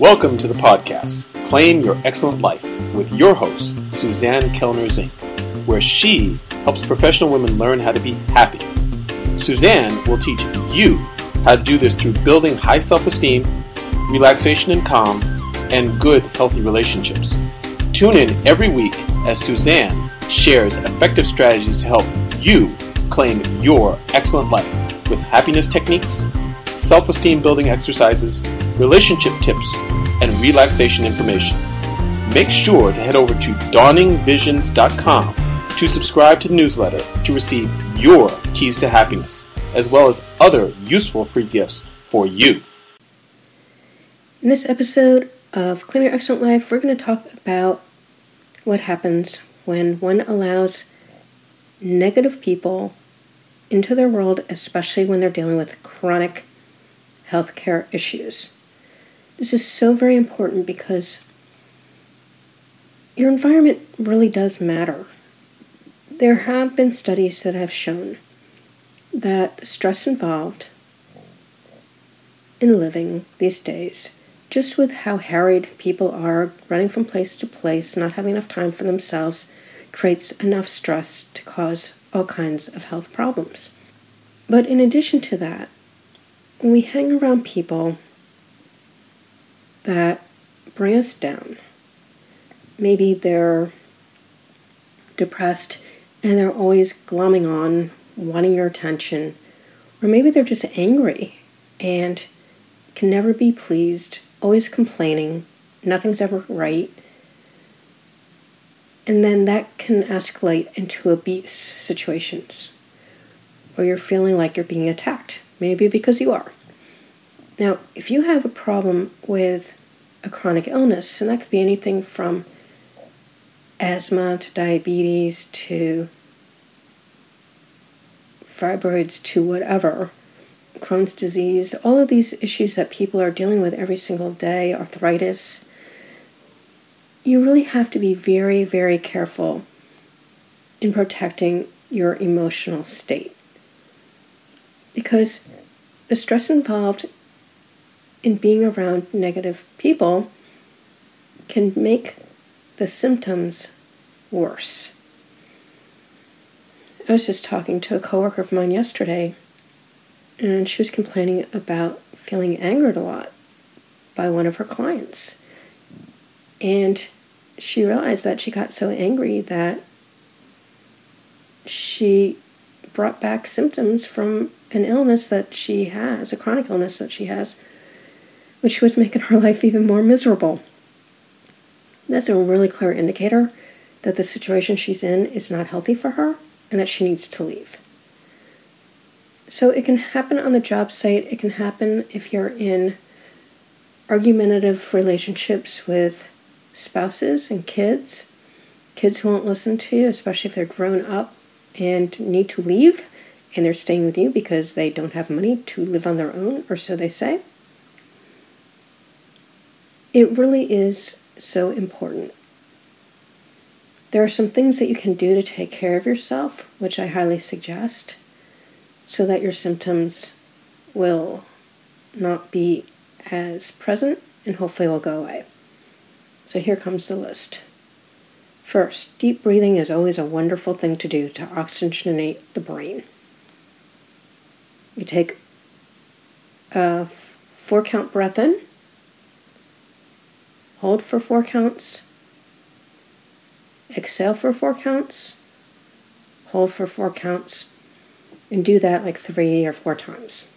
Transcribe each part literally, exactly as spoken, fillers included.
Welcome to the podcast, Claim Your Excellent Life, with your host, Suzanne Kellner Zink, where she helps professional women learn how to be happy. Suzanne will teach you how to do this through building high self-esteem, relaxation and calm, and good, healthy relationships. Tune in every week as Suzanne shares effective strategies to help you claim your excellent life with happiness techniques, self-esteem building exercises, relationship tips, and relaxation information. Make sure to head over to dawning visions dot com to subscribe to the newsletter to receive your keys to happiness, as well as other useful free gifts for you. In this episode of Claim Your Excellent Life, we're going to talk about what happens when one allows negative people into their world, especially when they're dealing with chronic healthcare issues. This is so very important because your environment really does matter. There have been studies that have shown that the stress involved in living these days, just with how harried people are, running from place to place, not having enough time for themselves, creates enough stress to cause all kinds of health problems. But in addition to that, when we hang around people that bring us down, maybe they're depressed and they're always glomming on, wanting your attention, or maybe they're just angry and can never be pleased, always complaining, nothing's ever right, and then that can escalate into abuse situations, or you're feeling like you're being attacked, maybe because you are. Now, if you have a problem with a chronic illness, and that could be anything from asthma to diabetes to fibroids to whatever, Crohn's disease, all of these issues that people are dealing with every single day, arthritis, you really have to be very, very careful in protecting your emotional state. Because the stress involved in being around negative people can make the symptoms worse. I was just talking to a coworker of mine yesterday, and she was complaining about feeling angered a lot by one of her clients. And she realized that she got so angry that she brought back symptoms from an illness that she has, a chronic illness that she has, which was making her life even more miserable. That's a really clear indicator that the situation she's in is not healthy for her and that she needs to leave. So it can happen on the job site. It can happen if you're in argumentative relationships with spouses and kids, kids who won't listen to you, especially if they're grown up and need to leave and they're staying with you because they don't have money to live on their own, or so they say. It really is so important. There are some things that you can do to take care of yourself, which I highly suggest, so that your symptoms will not be as present and hopefully will go away. So here comes the list. First, deep breathing is always a wonderful thing to do to oxygenate the brain. You take a four count breath in, hold for four counts, exhale for four counts, hold for four counts, and do that like three or four times.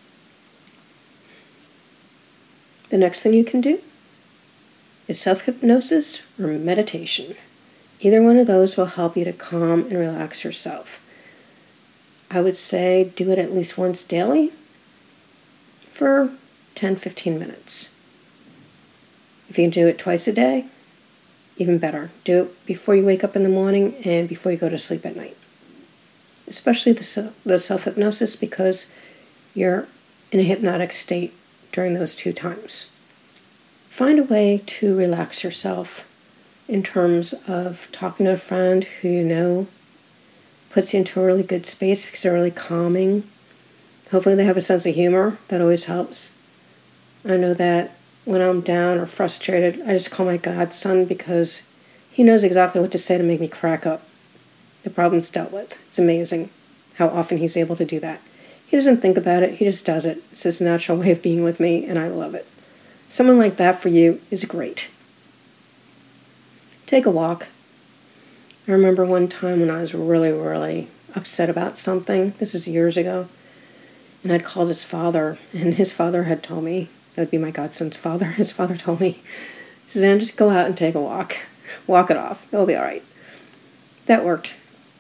The next thing you can do is self-hypnosis or meditation. Either one of those will help you to calm and relax yourself. I would say do it at least once daily for ten to fifteen minutes. If you can do it twice a day, even better. Do it before you wake up in the morning and before you go to sleep at night. Especially the, the self-hypnosis, because you're in a hypnotic state during those two times. Find a way to relax yourself in terms of talking to a friend who you know puts you into a really good space because they're really calming. Hopefully they have a sense of humor. That always helps. I know that when I'm down or frustrated, I just call my godson because he knows exactly what to say to make me crack up. The problem's dealt with. It's amazing how often he's able to do that. He doesn't think about it, he just does it. It's his natural way of being with me, and I love it. Someone like that for you is great. Take a walk. I remember one time when I was really, really upset about something. This is years ago. And I'd called his father, and his father had told me, that would be my godson's father, his father told me, Suzanne, just go out and take a walk. Walk it off. It'll be all right. That worked.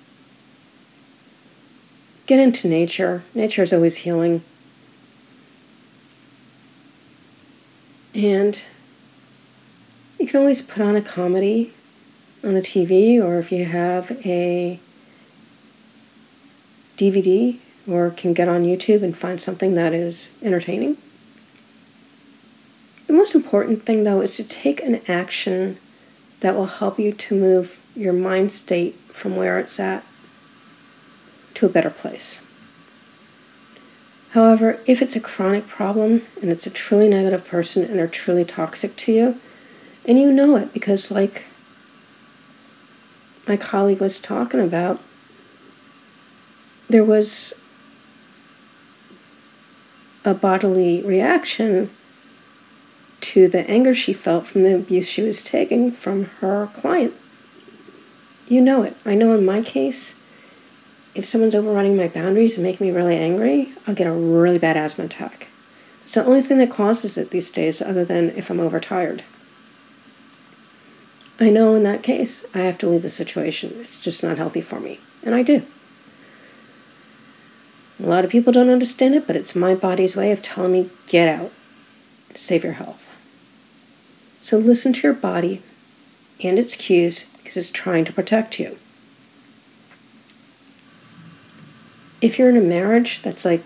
Get into nature. Nature is always healing. And you can always put on a comedy on the T V, or if you have a D V D, or can get on YouTube and find something that is entertaining. The most important thing, though, is to take an action that will help you to move your mind state from where it's at to a better place. However, if it's a chronic problem and it's a truly negative person and they're truly toxic to you, and you know it because, like my colleague was talking about, there was a bodily reaction to the anger she felt from the abuse she was taking from her client. You know it. I know in my case, if someone's overrunning my boundaries and making me really angry, I'll get a really bad asthma attack. It's the only thing that causes it these days, other than if I'm overtired. I know in that case, I have to leave the situation. It's just not healthy for me. And I do. A lot of people don't understand it, but it's my body's way of telling me, get out. Save your health. So listen to your body and its cues because it's trying to protect you. If you're in a marriage that's like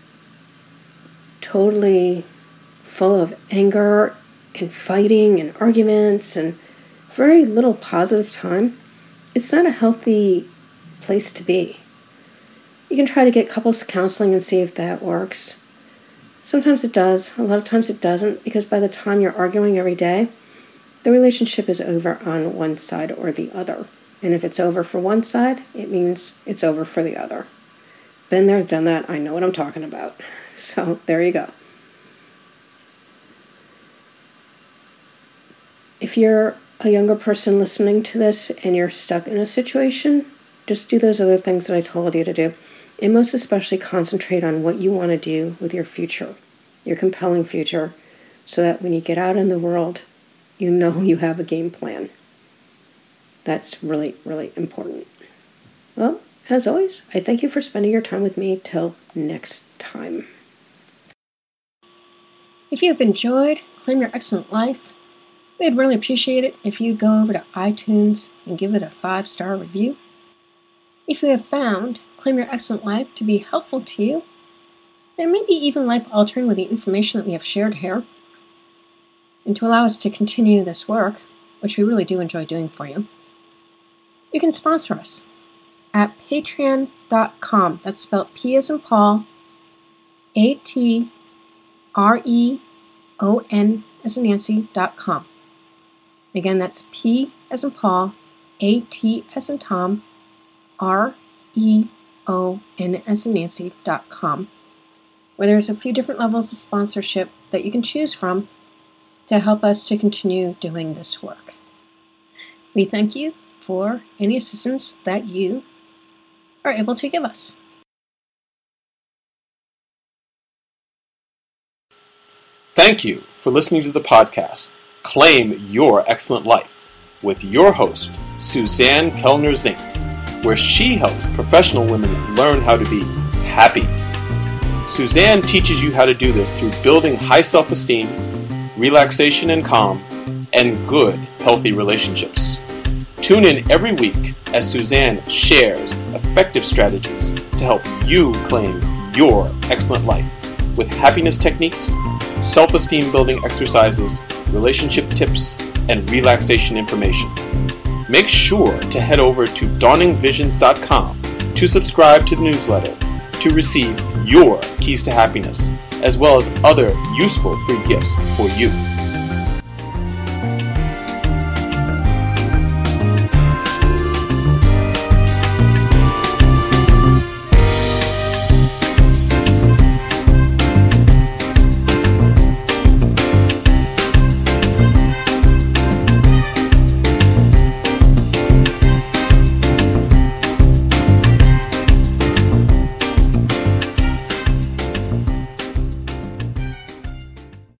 totally full of anger and fighting and arguments and very little positive time, it's not a healthy place to be. You can try to get couples counseling and see if that works. Sometimes it does, a lot of times it doesn't, because by the time you're arguing every day, the relationship is over on one side or the other. And if it's over for one side, it means it's over for the other. Been there, done that, I know what I'm talking about. So there you go. If you're a younger person listening to this and you're stuck in a situation, just do those other things that I told you to do. And most especially concentrate on what you want to do with your future, your compelling future, so that when you get out in the world, you know you have a game plan. That's really, really important. Well, as always, I thank you for spending your time with me. Till next time. If you have enjoyed Claim Your Excellent Life, we'd really appreciate it if you go over to iTunes and give it a five-star review. If you have found Claim Your Excellent Life to be helpful to you, and maybe even life-altering with the information that we have shared here, and to allow us to continue this work, which we really do enjoy doing for you, you can sponsor us at patreon dot com. That's spelled P as in Paul, A T R E O N as in Nancy, dot com. Again, that's P as in Paul, A T as in Tom, R E O N as in Nancy dot com, where there's a few different levels of sponsorship that you can choose from to help us to continue doing this work. We thank you for any assistance that you are able to give us. Thank you for listening to the podcast, Claim Your Excellent Life, with your host, Suzanne Kellner Zink, where she helps professional women learn how to be happy. Suzanne teaches you how to do this through building high self-esteem, relaxation and calm, and good, healthy relationships. Tune in every week as Suzanne shares effective strategies to help you claim your excellent life with happiness techniques, self-esteem building exercises, relationship tips, and relaxation information. Make sure to head over to dawning visions dot com to subscribe to the newsletter to receive your keys to happiness, as well as other useful free gifts for you.